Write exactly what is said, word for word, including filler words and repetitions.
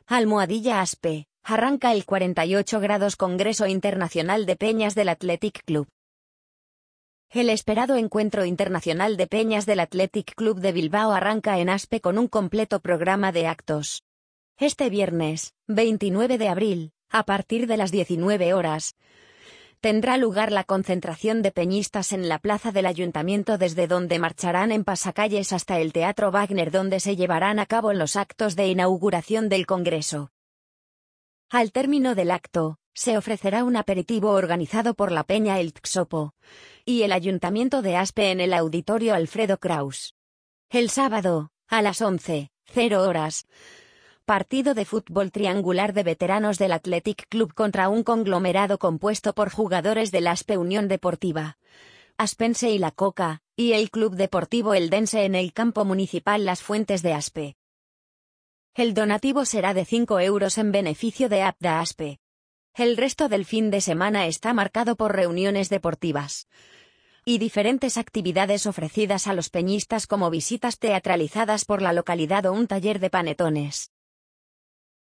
Almohadilla Aspe, arranca el cuarenta y ocho grados Congreso Internacional de Peñas del Athletic Club. El esperado Encuentro Internacional de Peñas del Athletic Club de Bilbao arranca en Aspe con un completo programa de actos. Este viernes, veintinueve de abril, a partir de las diecinueve horas, tendrá lugar la concentración de peñistas en la plaza del Ayuntamiento, desde donde marcharán en pasacalles hasta el Teatro Wagner, donde se llevarán a cabo los actos de inauguración del Congreso. Al término del acto, se ofrecerá un aperitivo organizado por la Peña El Txopo y el Ayuntamiento de Aspe en el Auditorio Alfredo Kraus. El sábado, a las once horas, partido de fútbol triangular de veteranos del Athletic Club contra un conglomerado compuesto por jugadores del Aspe Unión Deportiva, Aspense y La Coca, y el Club Deportivo Eldense en el campo municipal Las Fuentes de Aspe. El donativo será de cinco euros en beneficio de A P D A Aspe. El resto del fin de semana está marcado por reuniones deportivas y diferentes actividades ofrecidas a los peñistas, como visitas teatralizadas por la localidad o un taller de panetones.